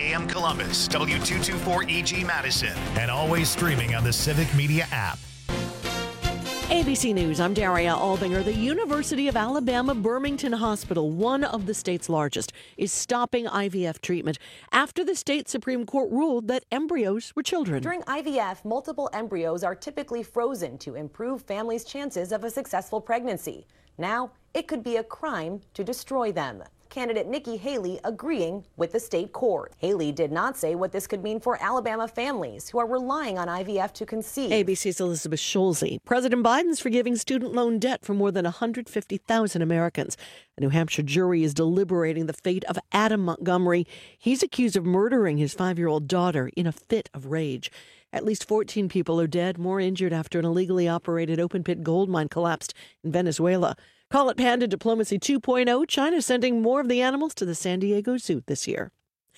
AM Columbus, W224EG Madison, and always streaming on the Civic Media app. ABC News, I'm Daria Albinger. The University of Alabama Birmingham Hospital, one of the state's largest, is stopping IVF treatment after the state Supreme Court ruled that embryos were children. During IVF, multiple embryos are typically frozen to improve families' chances of a successful pregnancy. Now, it could be a crime to destroy them. Candidate Nikki Haley agreeing with the state court. Haley did not say what this could mean for Alabama families who are relying on IVF to conceive. ABC's Elizabeth Schulze. President Biden's forgiving student loan debt for more than 150,000 Americans. A New Hampshire jury is deliberating the fate of Adam Montgomery. He's accused of murdering his 5-year-old daughter in a fit of rage. At least 14 people are dead, more injured after an illegally operated open-pit gold mine collapsed in Venezuela. Call it Panda Diplomacy 2.0. China sending more of the animals to the San Diego Zoo this year.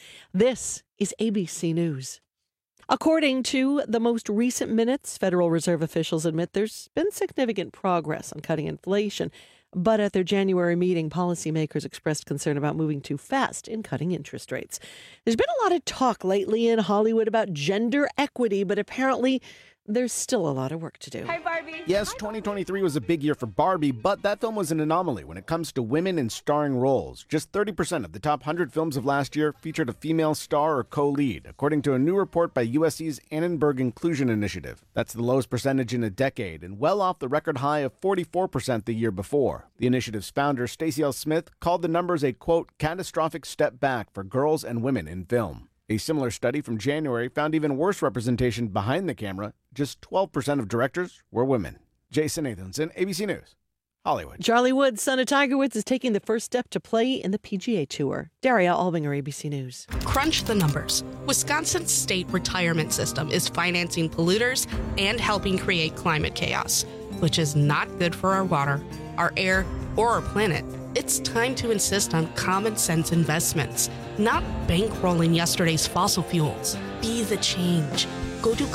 This is ABC News. According to the most recent minutes, Federal Reserve officials admit there's been significant progress on cutting inflation. But at their January meeting, policymakers expressed concern about moving too fast in cutting interest rates. There's been a lot of talk lately in Hollywood about gender equity, but apparently there's still a lot of work to do. Hi, Barbie. Yes, 2023 was a big year for Barbie, but that film was an anomaly when it comes to women in starring roles. Just 30% of the top 100 films of last year featured a female star or co-lead, according to a new report by USC's Annenberg Inclusion Initiative. That's the lowest percentage in a decade, and well off the record high of 44% the year before. The initiative's founder, Stacey L. Smith, called the numbers a, quote, catastrophic step back for girls and women in film. A similar study from January found even worse representation behind the camera. Just 12% of directors were women. Jason Nathanson, ABC News, Hollywood. Charlie Woods, son of Tiger Woods, is taking the first step to play in the PGA Tour. Daria Albinger, ABC News. Crunch the numbers. Wisconsin's state retirement system is financing polluters and helping create climate chaos, which is not good for our water, our air, or our planet. It's time to insist on common sense investments, not bankrolling yesterday's fossil fuels. Be the change. Go to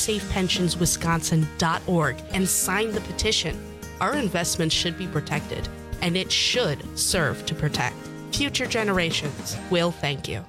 climatesafepensionswisconsin.org and sign the petition. Our investments should be protected, and it should serve to protect. Future generations will thank you.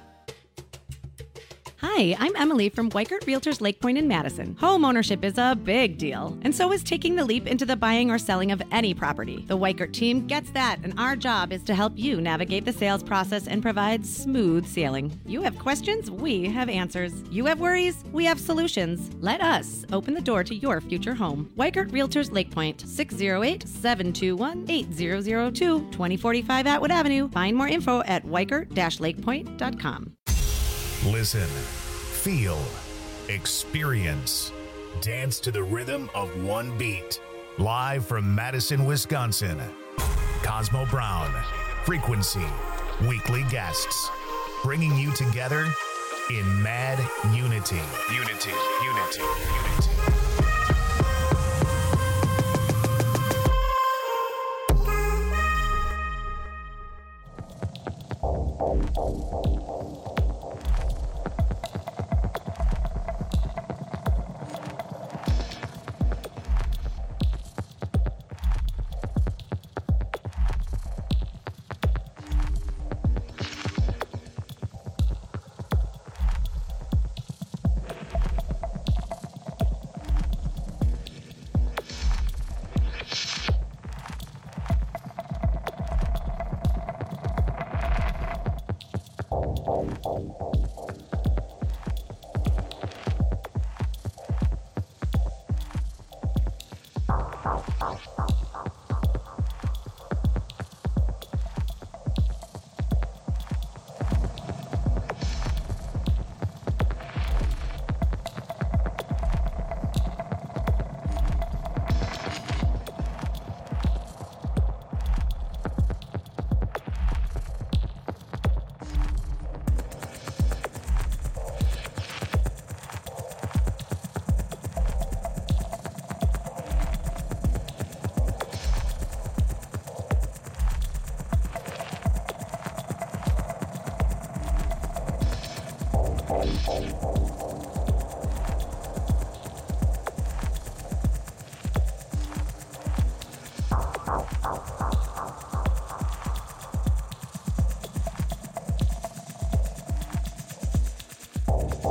Hi, I'm Emily from Weikert Realtors Lake Point in Madison. Home ownership is a big deal, and so is taking the leap into the buying or selling of any property. The Weikert team gets that, and our job is to help you navigate the sales process and provide smooth sailing. You have questions, we have answers. You have worries, we have solutions. Let us open the door to your future home. Weikert Realtors Lake Point, 608-721-8002, 2045 Atwood Avenue. Find more info at weikert-lakepoint.com. Listen, feel, experience, dance to the rhythm of one beat. Live from Madison, Wisconsin, Cosmo Brown, Frequency, weekly guests, bringing you together in mad unity. Unity.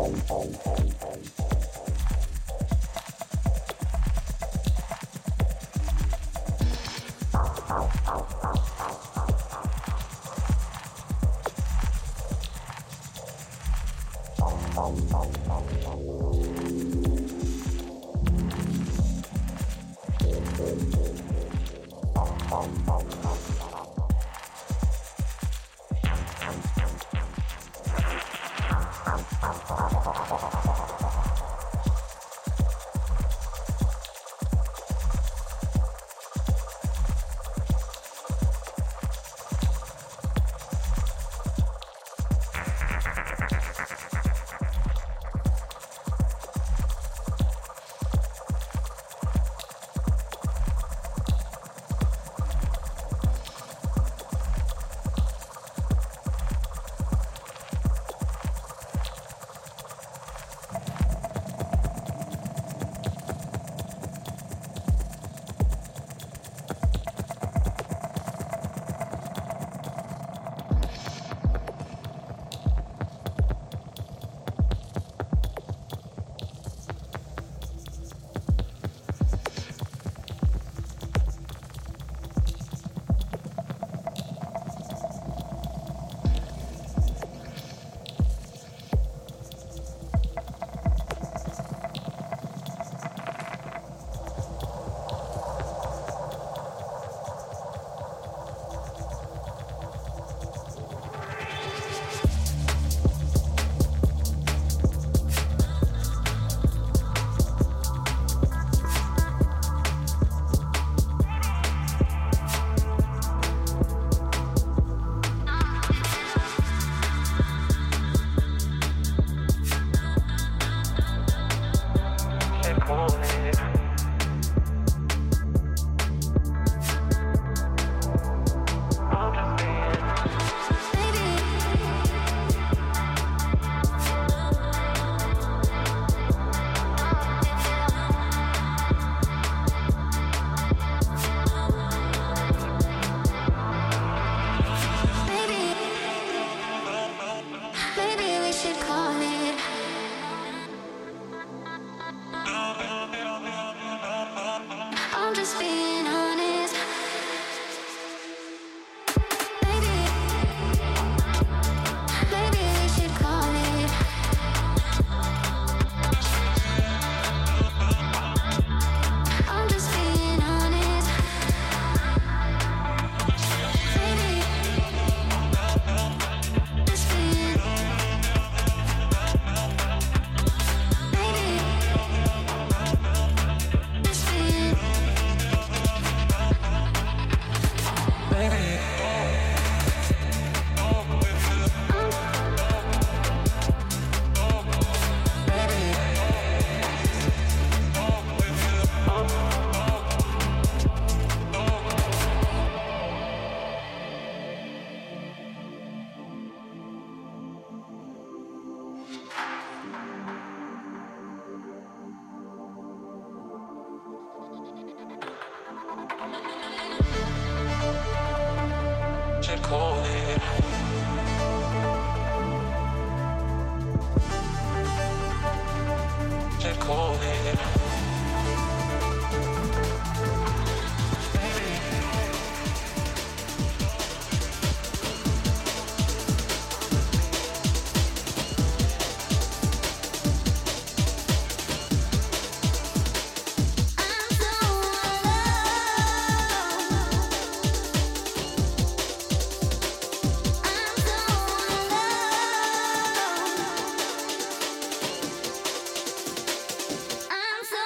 I'm so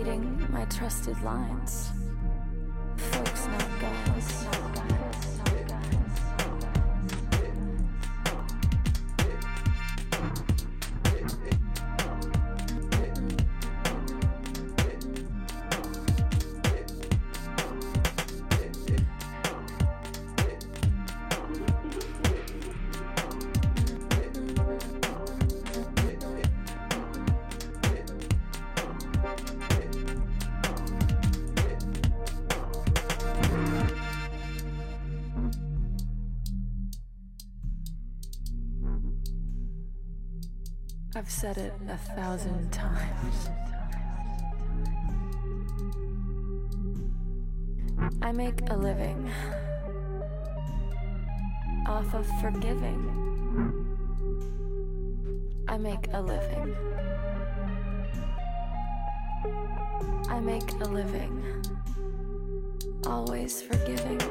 reading my trusted lines. Folks, not guys. I've said it 1,000 times. I make a living off of forgiving. I make a living. I make a living always forgiving.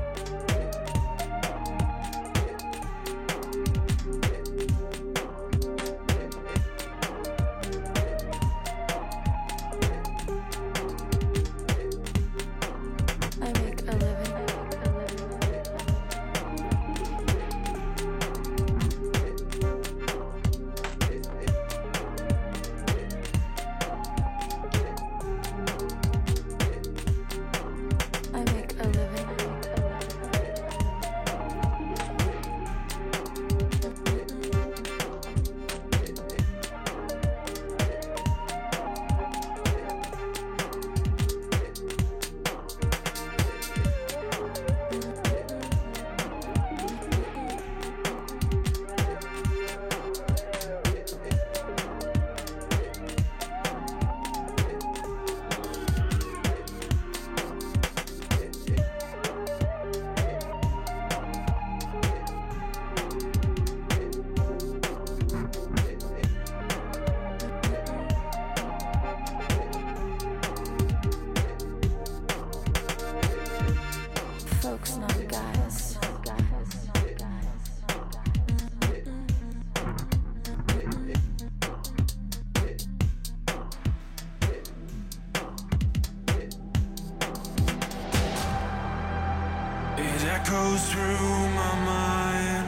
Echoes through my mind,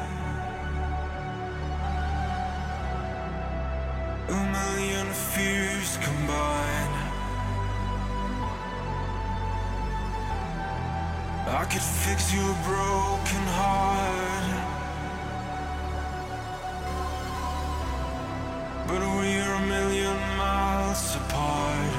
a million fears combined. I could fix your broken heart, but we're a million miles apart.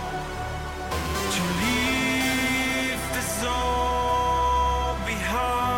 Behind.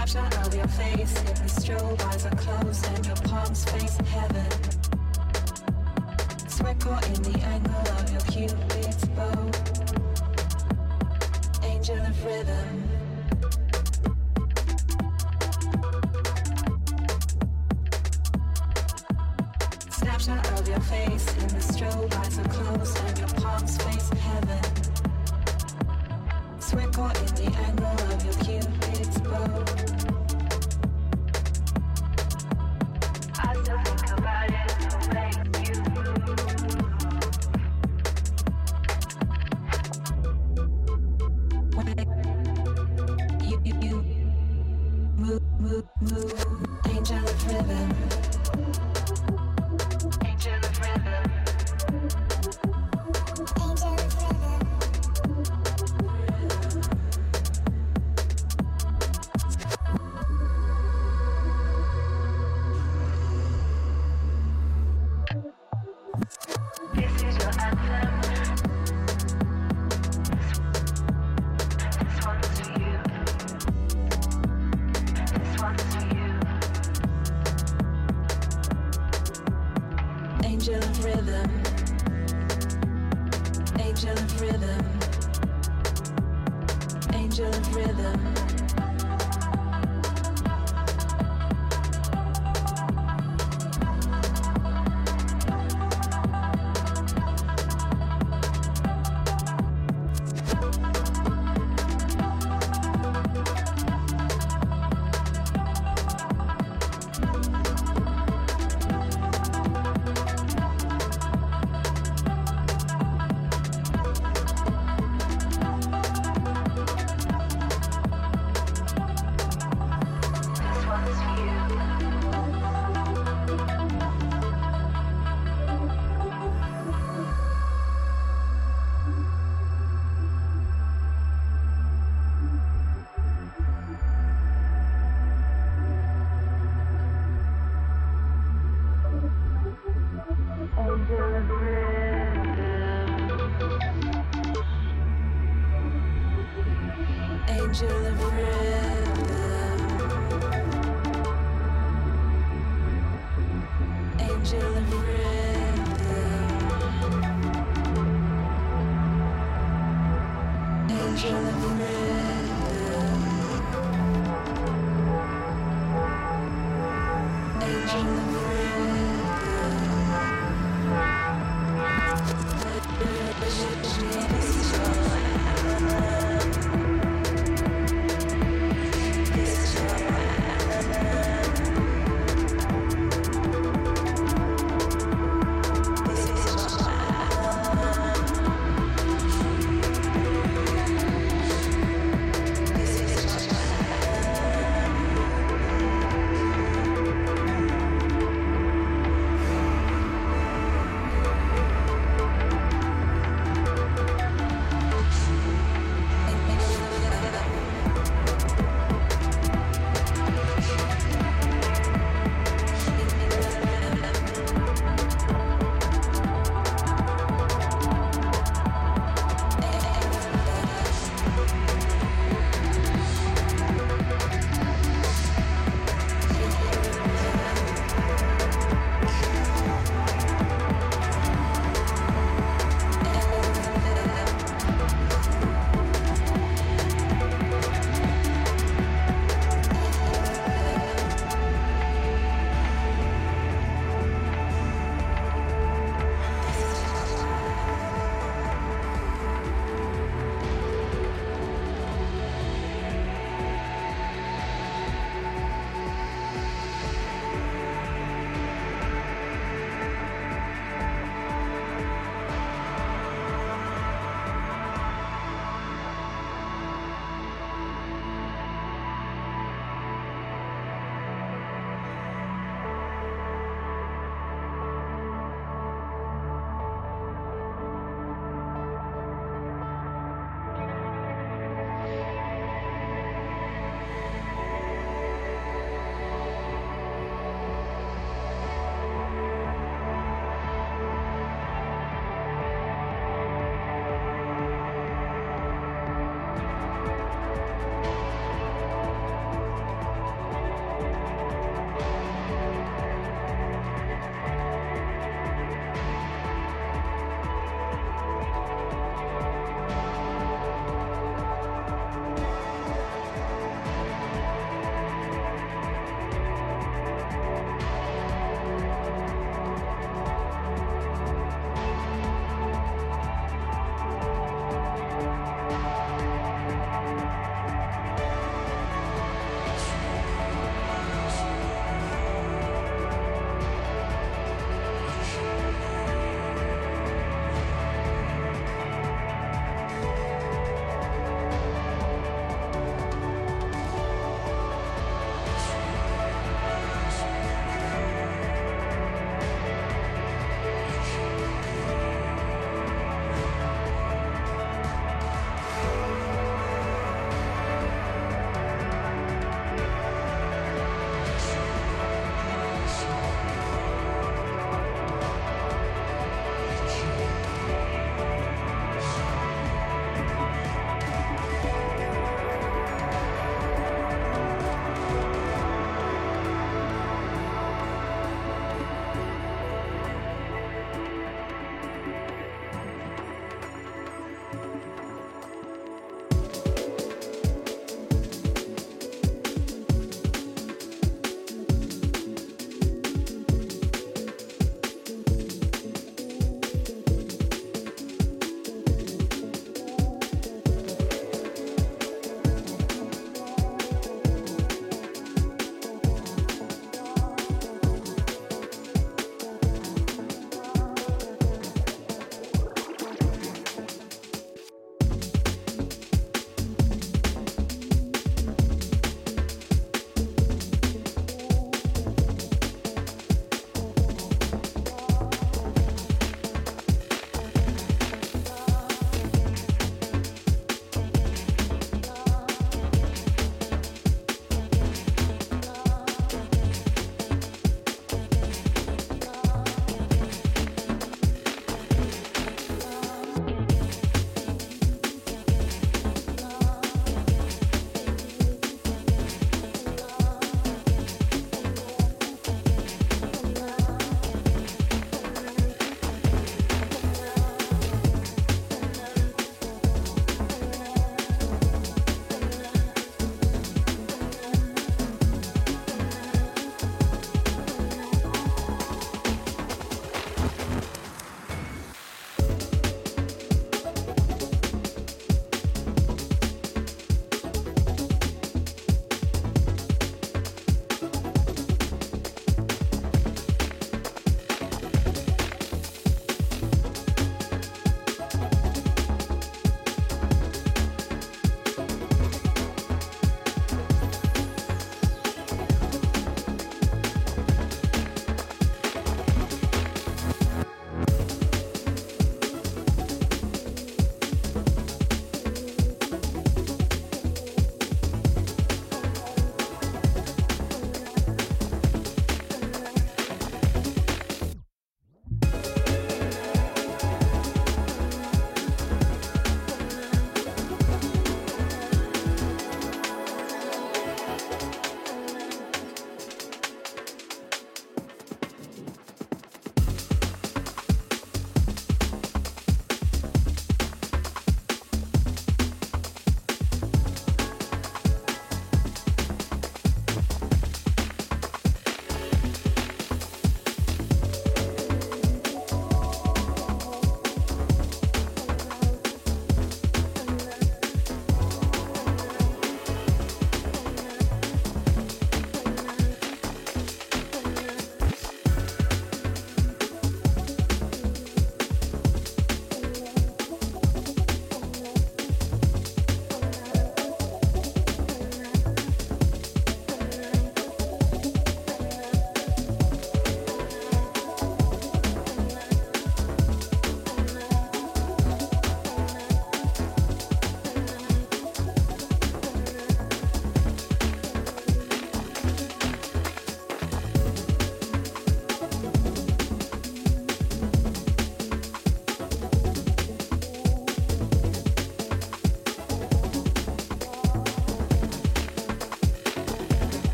Snapshot of your face in the strobe, eyes are closed and your palms face heaven. Sweat caught in the angle of your cupid's bow. Angel of rhythm. Snapshot of your face in the strobe, eyes are closed and your palms face heaven. Sweat caught in the angle of your cupid's bow. I still think about it, the way you move. Move. Angel of rhythm. Angel of rhythm. Angel of rhythm. This is your anthem. This one's for you. This one's for you. Angel of rhythm. Angel of rhythm. Angel of rhythm. Angel of rhythm. Angel of rhythm. Angel of rhythm. Angel of rhythm.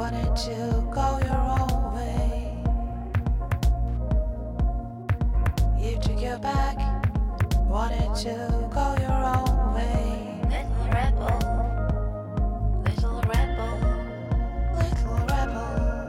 wanted to go your own way. You took your back, wanted to go your own way. Little rebel, little rebel, little rebel.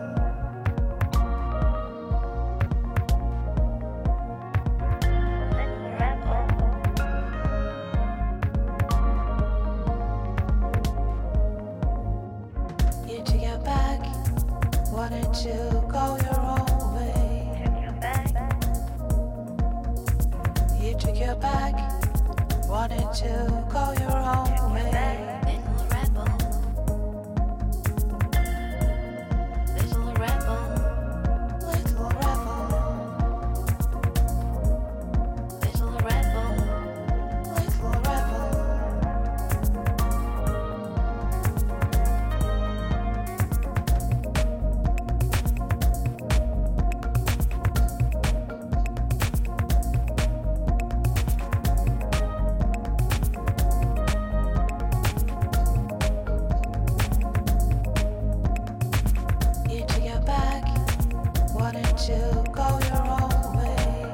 You took your back, wanted to go your own way. You took your back, wanted to go your own way. Little rebel, little rebel, little rebel, little rebel, little rebel. You took your back, wanted to go your own way.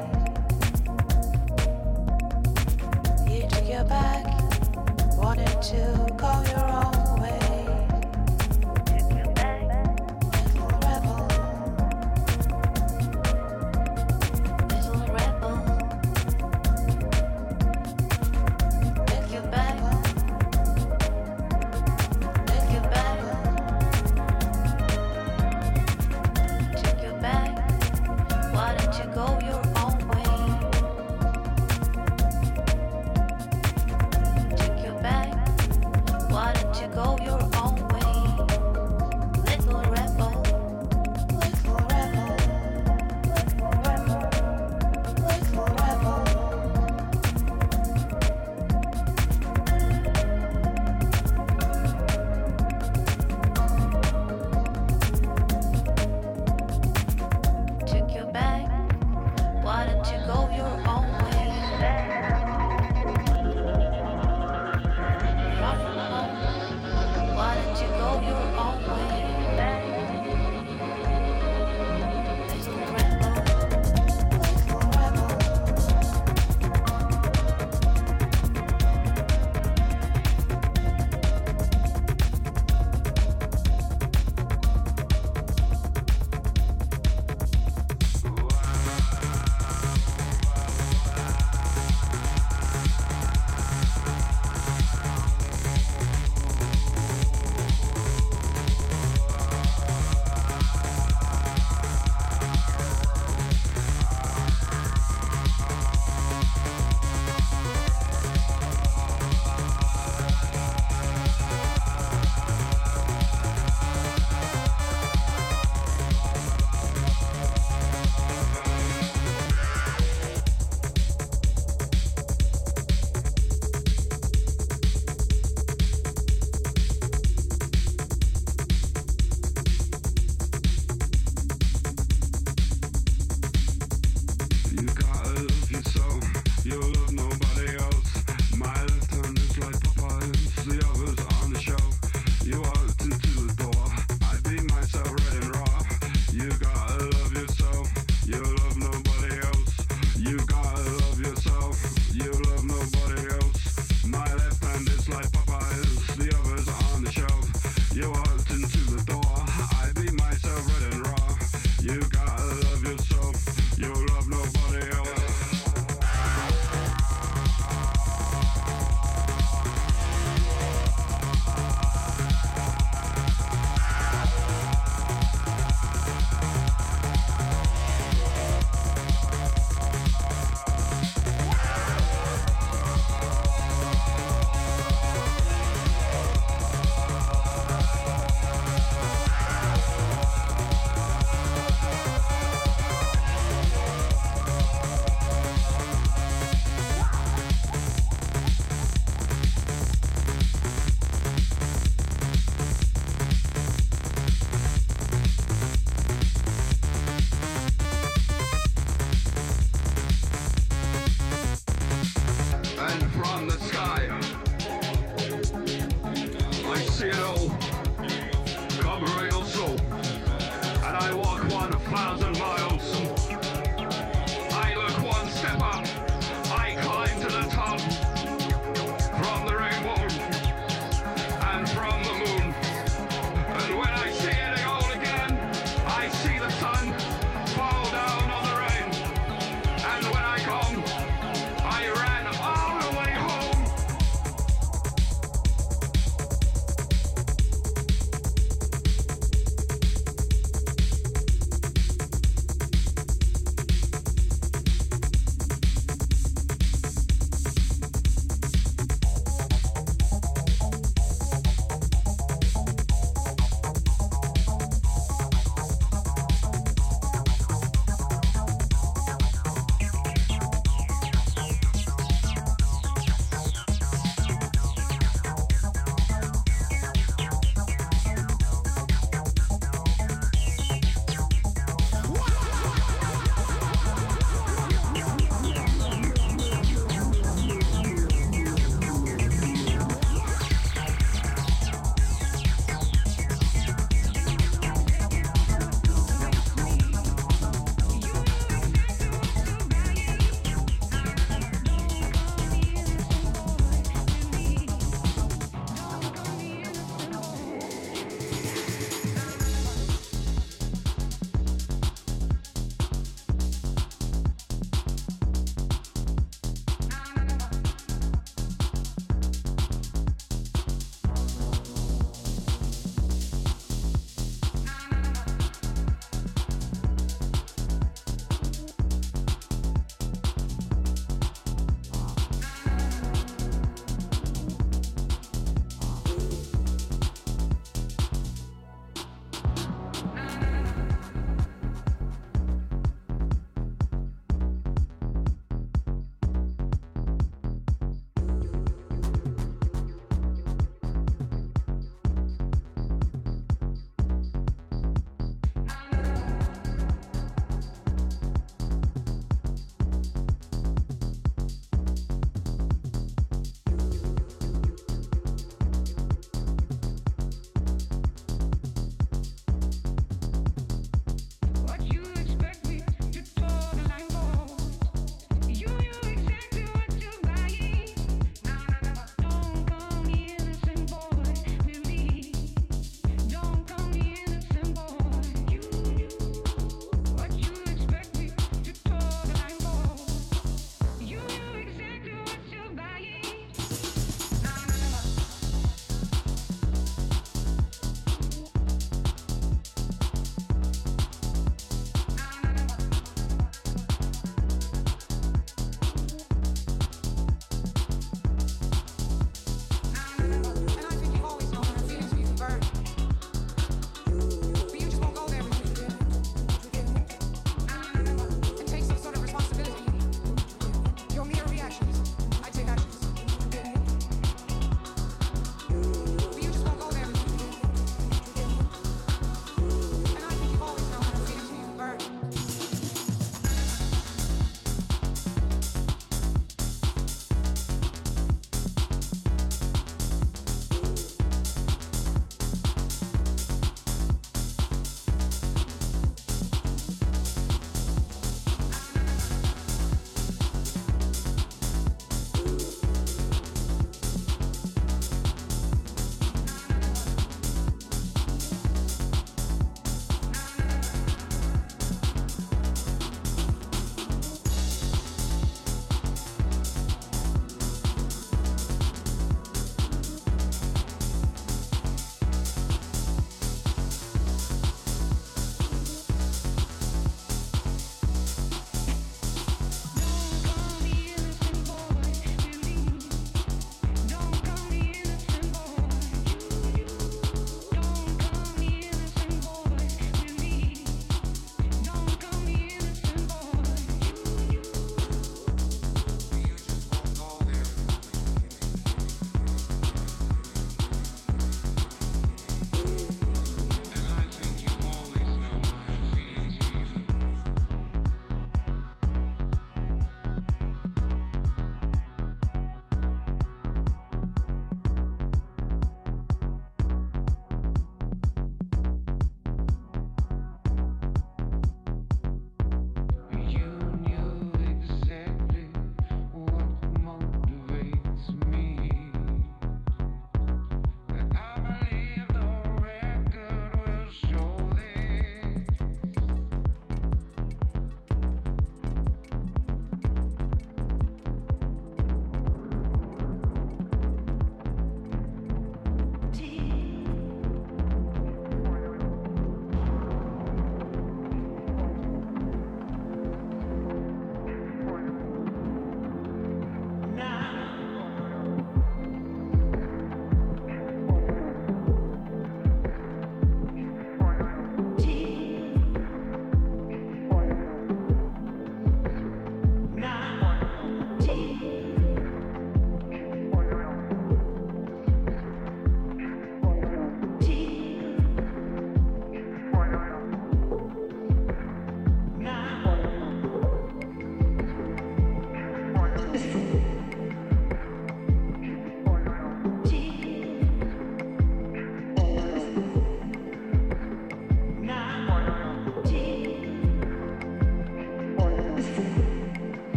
You took your back, wanted to go your own way. Little rebel, little rebel. Take your back, take your back. Take your back, wanted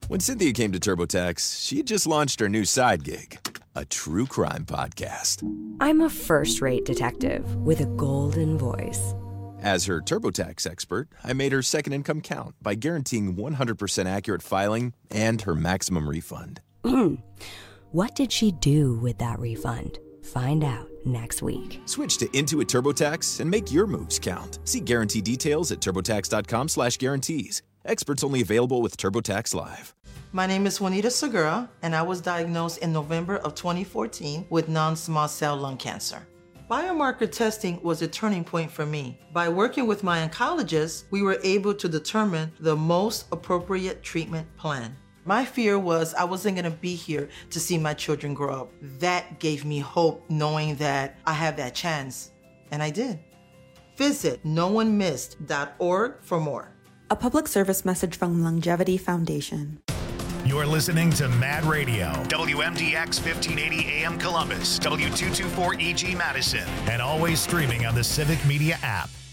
When Cynthia came to TurboTax, she had just launched her new side gig, a true crime podcast. I'm a first-rate detective with a golden voice. As her TurboTax expert, I made her second income count by guaranteeing 100% accurate filing and her maximum refund. What did she do with that refund? Find out next week. Switch to Intuit TurboTax and make your moves count. See guarantee details at turbotax.com/guarantees. Experts only available with TurboTax Live. My name is Juanita Segura, and I was diagnosed in November of 2014 with non-small cell lung cancer. Biomarker testing was a turning point for me. By working with my oncologist, we were able to determine the most appropriate treatment plan. My fear was I wasn't gonna be here to see my children grow up. That gave me hope, knowing that I have that chance, and I did. Visit noonemissed.org for more. A public service message from Longevity Foundation. You're listening to Mad Radio, WMDX 1580 AM Columbus, W224 EG Madison, and always streaming on the Civic Media app.